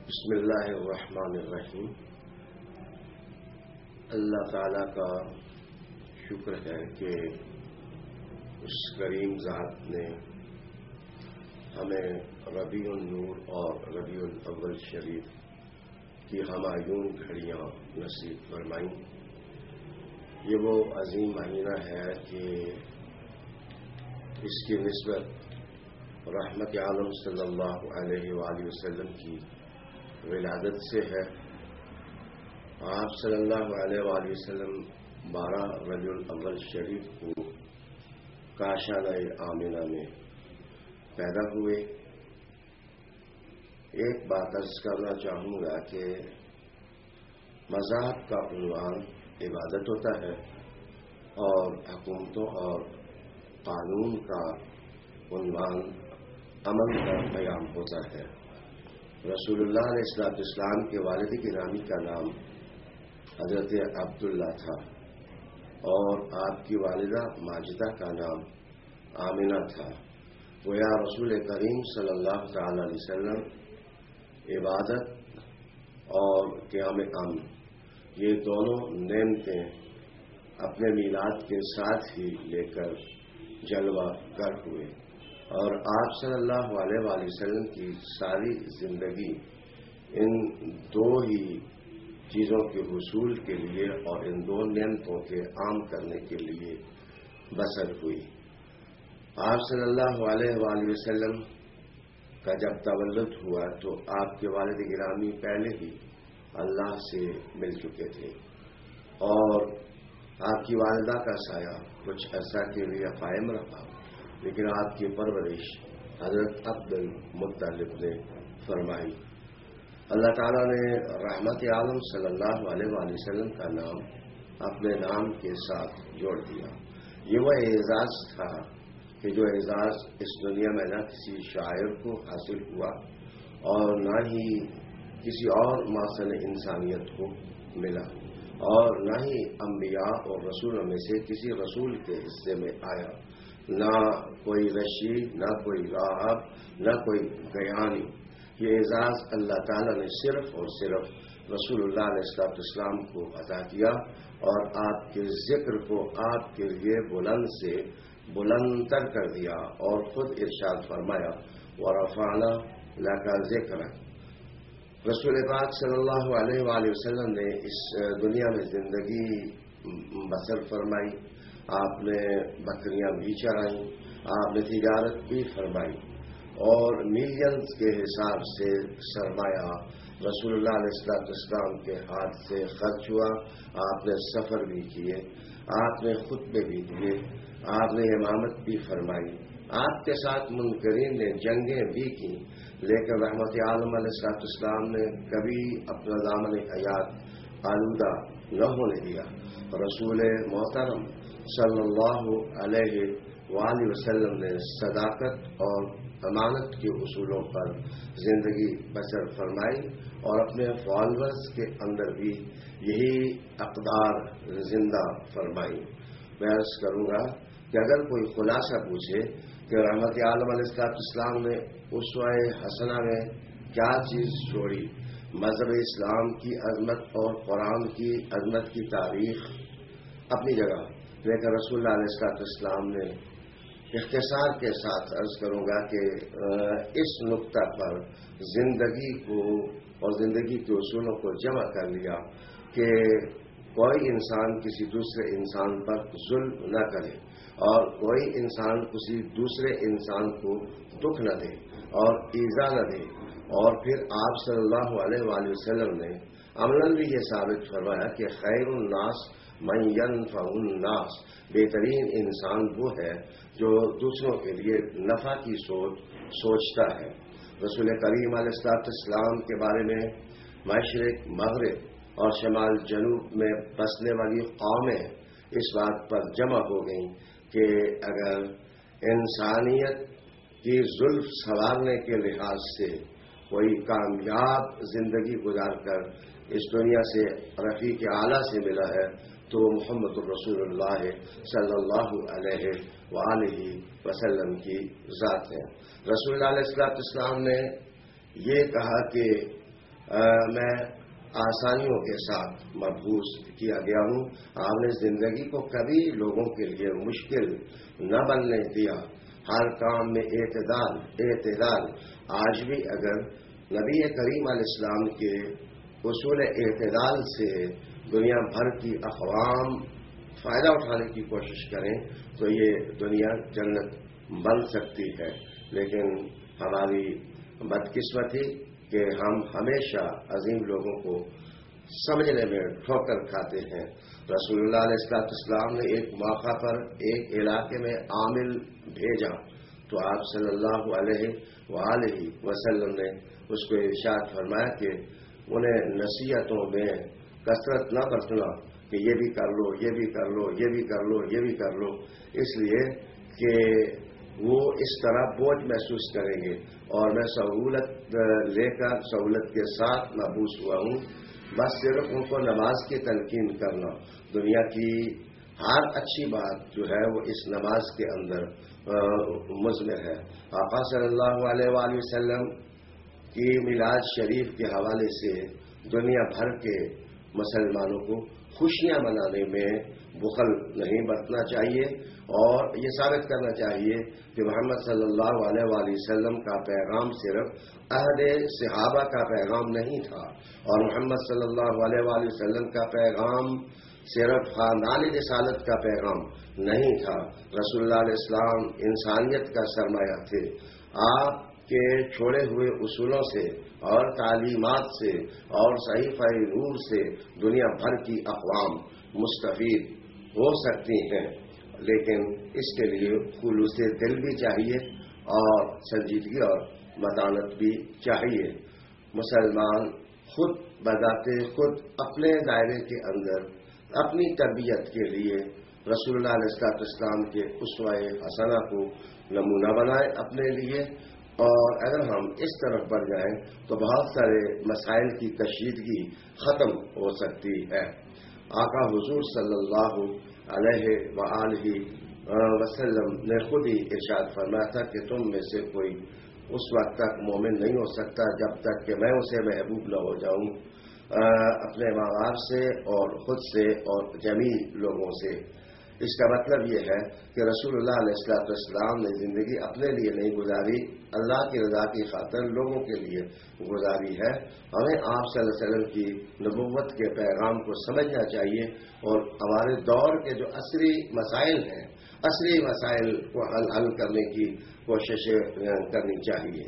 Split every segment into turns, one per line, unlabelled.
بسم اللہ الرحمن الرحیم۔ اللہ تعالیٰ کا شکر ہے کہ اس کریم ذات نے ہمیں ربیع النور اور ربیع الاول شریف کی ہمایون گھڑیاں نصیب فرمائیں۔ یہ وہ عظیم مہینہ ہے کہ اس کی نسبت رحمت عالم صلی اللہ علیہ وآلہ وسلم کی ولادت سے ہے۔ آپ صلی اللہ علیہ وآلہ وسلم 12 ربیع الاول شریف کو کاشانہ آمنہ میں پیدا ہوئے۔ ایک بات عرض کرنا چاہوں گا کہ مذہب کا عنوان عبادت ہوتا ہے اور حکومتوں اور قانون کا عنوان امن کا قیام ہوتا ہے۔ رسول اللہ علیہ السلام کے والد گرامی کا نام حضرت عبداللہ تھا اور آپ کی والدہ ماجدہ کا نام آمنہ تھا۔ گویا رسول کریم صلی اللہ تعالی علیہ وسلم عبادت اور قیام امن یہ دونوں نعمتیں اپنے میلاد کے ساتھ ہی لے کر جلوہ گر ہوئے، اور آپ صلی اللہ علیہ وآلہ وسلم کی ساری زندگی ان دو ہی چیزوں کے حصول کے لیے اور ان دو نعمتوں کے عام کرنے کے لیے بسر ہوئی۔ آپ صلی اللہ علیہ وآلہ وسلم کا جب تولد ہوا تو آپ کے والد گرامی پہلے ہی اللہ سے مل چکے تھے، اور آپ کی والدہ کا سایہ کچھ عرصہ کے لیے قائم رہا، لیکن آپ کی پرورش حضرت عبد المطلب نے فرمائی۔ اللہ تعالیٰ نے رحمت عالم صلی اللہ علیہ وآلہ وسلم کا نام اپنے نام کے ساتھ جوڑ دیا۔ یہ وہ اعزاز تھا کہ جو اعزاز اس دنیا میں نہ کسی شاعر کو حاصل ہوا اور نہ ہی کسی اور معصن انسانیت کو ملا، اور نہ ہی انبیاء اور رسولوں میں سے کسی رسول کے حصے میں آیا۔ نہ کوئی رشید، نہ کوئی راہب، نہ کوئی گیانی۔ یہ اعزاز اللہ تعالیٰ نے صرف اور صرف رسول اللہ علیہ السلام کو عطا کیا، اور آپ کے ذکر کو آپ کے لیے بلند سے بلندتر کر دیا، اور خود ارشاد فرمایا وَرَفَعْنَا لَكَ ذِكْرَكَ۔ رسول پاک صلی اللہ علیہ وآلہ وسلم نے اس دنیا میں زندگی بسر فرمائی۔ آپ نے بکریاں بھی چرائیں، آپ نے تجارت بھی فرمائی، اور ملینز کے حساب سے سرمایہ رسول اللہ علیہ السلام کے ہاتھ سے خرچ ہوا۔ آپ نے سفر بھی کیے، آپ نے خطبے بھی دیے، آپ نے امامت بھی فرمائی، آپ کے ساتھ منکرین نے جنگیں بھی کی، لیکن رحمت عالم علیہ السلام نے کبھی اپنا دامن حیات آلودہ نہ ہونے دیا۔ رسول محترم صلی اللہ علیہ وآلہ وسلم نے صداقت اور امانت کے اصولوں پر زندگی بسر فرمائی، اور اپنے فالورز کے اندر بھی یہی اقدار زندہ فرمائی۔ میں عرض کروں گا کہ اگر کوئی خلاصہ پوچھے کہ رحمت عالم علیہ السلام نے اسوہ حسنہ میں کیا چیز چھوڑی، مذہب اسلام کی عظمت اور قرآن کی عظمت کی تاریخ اپنی جگہ، لیکن رسول اللہ علیہ السلام نے اختصار کے ساتھ عرض کروں گا کہ اس نقطہ پر زندگی کو اور زندگی کے اصولوں کو جمع کر لیا کہ کوئی انسان کسی دوسرے انسان پر ظلم نہ کرے، اور کوئی انسان کسی دوسرے انسان کو دکھ نہ دے اور ایذا نہ دے۔ اور پھر آپ صلی اللہ علیہ وآلہ وسلم نے عملاً بھی یہ ثابت فرمایا کہ خیر الناس من ينفع الناس، بہترین انسان وہ ہے جو دوسروں کے لیے نفع کی سوچتا ہے۔ رسول کریم علیہ السلام کے بارے میں مشرق مغرب اور شمال جنوب میں بسنے والی قومیں اس بات پر جمع ہو گئیں کہ اگر انسانیت کی زلف سنوارنے کے لحاظ سے کوئی کامیاب زندگی گزار کر اس دنیا سے رفیق اعلیٰ سے ملا ہے تو محمد الرسول اللہ صلی اللہ علیہ وآلہ وسلم کی ذات ہے۔ رسول اللہ علیہ السلام نے یہ کہا کہ میں آسانیوں کے ساتھ مبعوث کیا گیا ہوں. آپ نے زندگی کو کبھی لوگوں کے لیے مشکل نہ بننے دیا. ہر کام میں اعتدال. آج بھی اگر نبی کریم علیہ السلام کے اصول اعتدال سے دنیا بھر کی اقوام فائدہ اٹھانے کی کوشش کریں تو یہ دنیا جنت بن سکتی ہے. لیکن ہماری بدقسمتی کہ ہم ہمیشہ عظیم لوگوں کو سمجھنے میں ٹھوکر کھاتے ہیں. رسول اللہ علیہ السلام نے ایک موقع پر ایک علاقے میں عامل بھیجا تو آپ صلی اللہ علیہ وآلہ وسلم نے اس کو ارشاد فرمایا کہ انہیں نصیحتوں میں کثرت نہ برتنا کہ یہ بھی کر لو، یہ بھی کر لو، یہ بھی کر لو، یہ بھی کر لو، اس لیے کہ وہ اس طرح بوجھ محسوس کریں گے. اور میں سہولت لے کر سہولت کے ساتھ مبعوث ہوا ہوں. بس صرف ان کو نماز کی تلقین کرنا. دنیا کی ہر اچھی بات جو ہے وہ اس نماز کے اندر مضمر ہے. آقا صلی اللہ علیہ وآلہ وسلم کی میلاد شریف کے حوالے سے دنیا بھر کے مسلمانوں کو خوشیاں منانے میں بخل نہیں برتنا چاہیے اور یہ ثابت کرنا چاہیے کہ محمد صلی اللہ علیہ وآلہ وسلم کا پیغام صرف عہد صحابہ کا پیغام نہیں تھا اور محمد صلی اللہ علیہ وآلہ وسلم کا پیغام صرف خاندان رسالت کا پیغام نہیں تھا. رسول اللہ علیہ السلام انسانیت کا سرمایہ تھے. آپ کے چھوڑے ہوئے اصولوں سے اور تعلیمات سے اور صحیفہ نور سے دنیا بھر کی اقوام مستفید ہو سکتی ہیں، لیکن اس کے لیے خلوص دل بھی چاہیے اور سنجیدگی اور متانت بھی چاہیے. مسلمان خود بذات خود اپنے دائرے کے اندر اپنی تربیت کے لیے رسول اللہ علیہ السلام کے اسوہ حسنہ کو نمونہ بنائے اپنے لیے. اور اگر ہم اس طرف بڑھ جائیں تو بہت سارے مسائل کی کشیدگی ختم ہو سکتی ہے. آقا حضور صلی اللہ علیہ وآلہ وسلم نے خود ہی ارشاد فرمایا تھا کہ تم میں سے کوئی اس وقت تک مومن نہیں ہو سکتا جب تک کہ میں اسے محبوب نہ ہو جاؤں اپنے ماں باپ سے اور خود سے اور جمیع لوگوں سے. اس کا مطلب یہ ہے کہ رسول اللہ علیہ السلام نے زندگی اپنے لیے نہیں گزاری، اللہ کی رضا کی خاطر لوگوں کے لیے گزاری ہے. ہمیں آپ صلی اللہ علیہ وسلم کی نبوت کے پیغام کو سمجھنا چاہیے اور ہمارے دور کے جو عصری مسائل ہیں، عصری مسائل کو حل کرنے کی کوششیں کرنی چاہیے.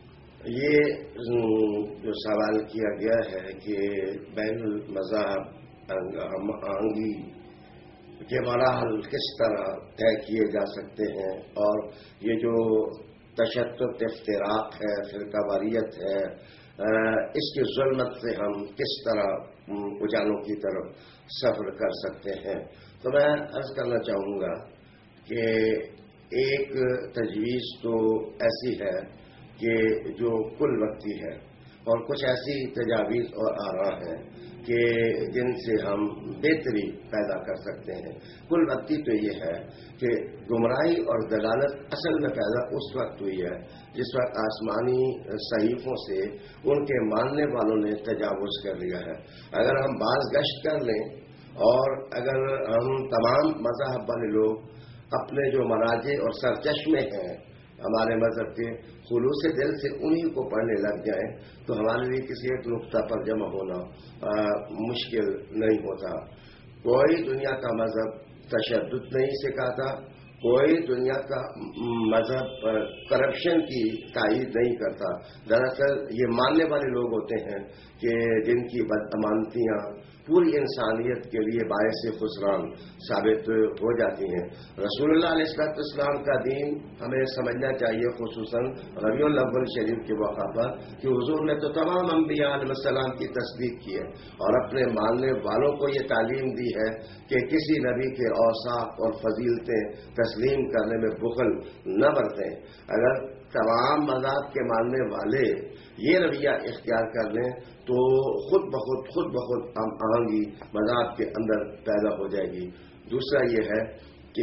یہ جو سوال کیا گیا ہے کہ بین المذاہب آہنگی کے مراحل کس طرح طے کیے جا سکتے ہیں اور یہ جو تشدد افتراق ہے، فرقہ واریت ہے، اس کی ظلمت سے ہم کس طرح اجالوں کی طرف سفر کر سکتے ہیں. تو میں عرض کرنا چاہوں گا کہ ایک تجویز تو ایسی ہے کہ جو کل وقتی ہے اور کچھ ایسی تجاویز اور آراء ہیں کہ جن سے ہم بہتری پیدا کر سکتے ہیں. کل وقتی تو یہ ہے کہ گمراہی اور دلالت اصل میں پیدا اس وقت ہوئی ہے جس وقت آسمانی صحیفوں سے ان کے ماننے والوں نے تجاوز کر لیا ہے. اگر ہم باز گشت کر لیں اور اگر ہم تمام مذاہب والے لوگ اپنے جو مراجع اور سرچشمے ہیں ہمارے مذہب کے خلوص دل سے انہی کو پڑھنے لگ جائیں تو ہمارے لیے کسی ایک نقطہ پر جمع ہونا مشکل نہیں ہوتا. کوئی دنیا کا مذہب تشدد نہیں سکھاتا، کوئی دنیا کا مذہب کرپشن کی تائید نہیں کرتا. دراصل یہ ماننے والے لوگ ہوتے ہیں کہ جن کی بدامانتیاں پوری انسانیت کے لیے باعث خسران ثابت ہو جاتی ہیں. رسول اللہ علیہ السلام کا دین ہمیں سمجھنا چاہیے، خصوصاً ربیع الاول شریف کے موقع پر کہ حضور نے تو تمام انبیاء علیہ السلام کی تصدیق کی ہے اور اپنے ماننے والوں کو یہ تعلیم دی ہے کہ کسی نبی کے اوصاف اور فضیلتیں تسلیم کرنے میں بخل نہ برتیں. اگر تمام مذاہب کے ماننے والے یہ رویہ اختیار کر لیں تو خود بخود آہنگی مذاہب کے اندر پیدا ہو جائے گی. دوسرا یہ ہے کہ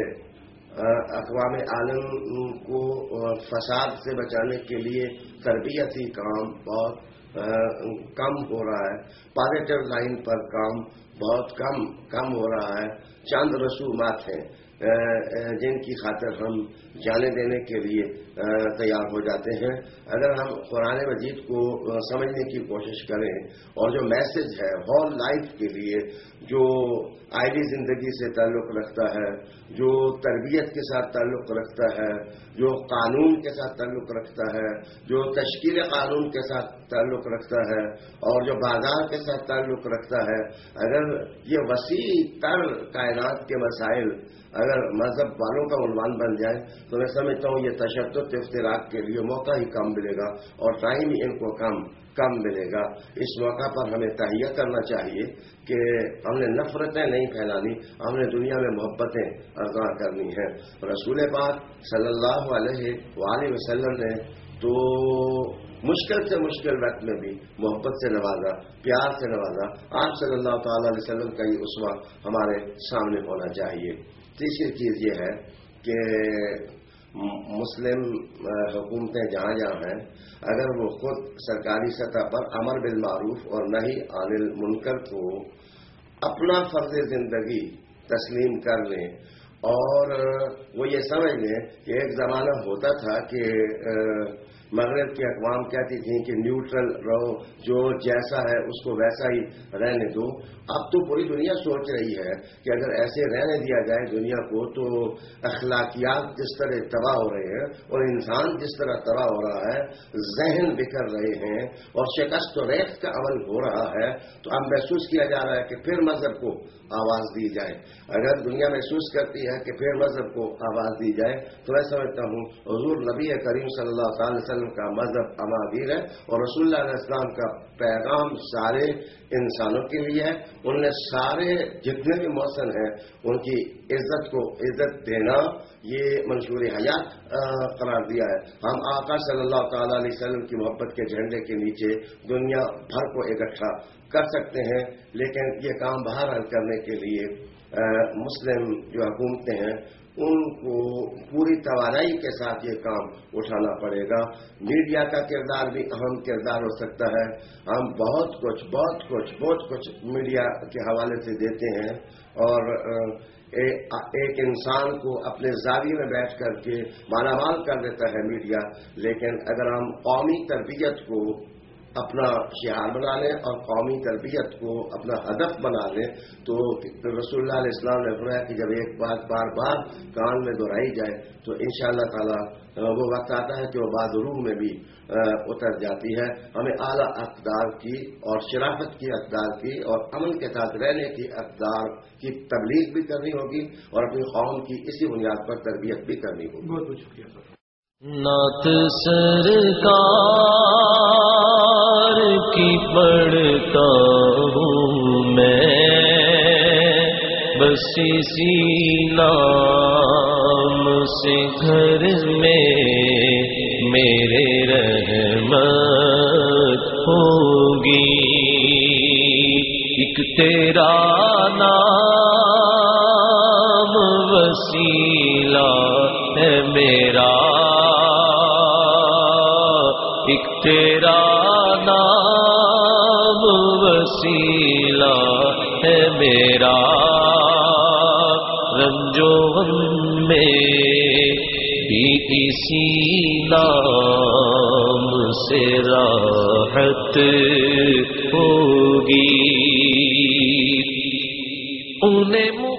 اقوام عالم کو فساد سے بچانے کے لیے تربیتی کام بہت کم ہو رہا ہے، پازیٹو لائن پر کام بہت کم ہو رہا ہے. چند رسومات ہیں جن کی خاطر ہم جانے دینے کے لیے تیار ہو جاتے ہیں. اگر ہم قرآن مجید کو سمجھنے کی کوشش کریں اور جو میسج ہے ہول لائف کے لیے، جو آئلی زندگی سے تعلق رکھتا ہے، جو تربیت کے ساتھ تعلق رکھتا ہے، جو قانون کے ساتھ تعلق رکھتا ہے، جو تشکیل قانون کے ساتھ تعلق رکھتا ہے، اور جو بازار کے ساتھ تعلق رکھتا ہے، اگر یہ وسیع تر کائنات کے مسائل اگر مذہب والوں کا عنوان بن جائے تو میں سمجھتا ہوں یہ تشدد افتراق کے لیے موقع ہی کم ملے گا اور ٹائم ہی ان کو کم ملے گا. اس موقع پر ہمیں تہیہ کرنا چاہیے کہ ہم نے نفرتیں نہیں پھیلانی، ہم نے دنیا میں محبتیں ارضاں کرنی ہیں. رسول پاک صلی اللہ علیہ وآلہ وسلم نے تو مشکل سے مشکل وقت میں بھی محبت سے نوازا، پیار سے نوازا. آپ صلی اللہ تعالی علیہ وسلم کا یہ اسوہ ہمارے سامنے ہونا چاہیے. تیسری چیز یہ ہے کہ مسلم حکومتیں جہاں ہیں، اگر وہ خود سرکاری سطح پر امر بالمعروف اور نہی عن المنکر کو اپنا فرض زندگی تسلیم کر لیں اور وہ یہ سمجھ لیں کہ ایک زمانہ ہوتا تھا کہ مغرب کی اقوام کہتی تھیں کہ نیوٹرل رہو، جو جیسا ہے اس کو ویسا ہی رہنے دو. اب تو پوری دنیا سوچ رہی ہے کہ اگر ایسے رہنے دیا جائے دنیا کو تو اخلاقیات جس طرح تباہ ہو رہے ہیں اور انسان جس طرح تباہ ہو رہا ہے، ذہن بکھر رہے ہیں اور شکست و ریخت کا عمل ہو رہا ہے، تو اب محسوس کیا جا رہا ہے کہ پھر مذہب کو آواز دی جائے. اگر دنیا محسوس کرتی ہے کہ پھر مذہب کو آواز دی جائے تو میں سمجھتا ہوں حضور نبی کریم صلی اللہ تعالی وسلم کا مذہب اماویر ہے اور رسول اللہ علیہ السلام کا پیغام سارے انسانوں کے لیے ہے. ان نے سارے جتنے بھی محسن ہیں ان کی عزت کو عزت دینا یہ منشور حیات قرار دیا ہے. ہم آقا صلی اللہ تعالی علیہ وسلم کی محبت کے جھنڈے کے نیچے دنیا بھر کو اکٹھا کر سکتے ہیں، لیکن یہ کام باہر حل کرنے کے لیے مسلم جو حکومتیں ہیں ان کو پوری توانائی کے ساتھ یہ کام اٹھانا پڑے گا. میڈیا کا کردار بھی اہم کردار ہو سکتا ہے. ہم بہت کچھ میڈیا کے حوالے سے دیتے ہیں اور ایک انسان کو اپنے زاویے میں بیٹھ کر کے مالا مال کر دیتا ہے میڈیا. لیکن اگر ہم قومی تربیت کو اپنا شعار بنا لیں اور قومی تربیت کو اپنا ہدف بنا لیں تو رسول اللہ علیہ السلام نے فرمایا کہ جب ایک بات بار بار کان میں دہرائی جائے تو انشاءاللہ تعالی وہ وقت آتا ہے کہ وہ بعد روح میں بھی اتر جاتی ہے. ہمیں اعلیٰ اقدار کی اور شرافت کی اقدار کی اور امن کے ساتھ رہنے کی اقدار کی تبلیغ بھی کرنی ہوگی اور اپنی قوم کی اسی بنیاد پر تربیت بھی کرنی ہوگی.
بہت بہت شکریہ سر.
نعت سرکار کی پڑھتا ہوں میں، بس اسی نام سے گھر میں میرے رحمت ہوگی. ایک تیرا نام وسیلہ ہے میرا، ایک تیرا نام وسیلہ ہے میرا، رنجو غم میں بھی اسی نام سے راحت ہوگی. انہیں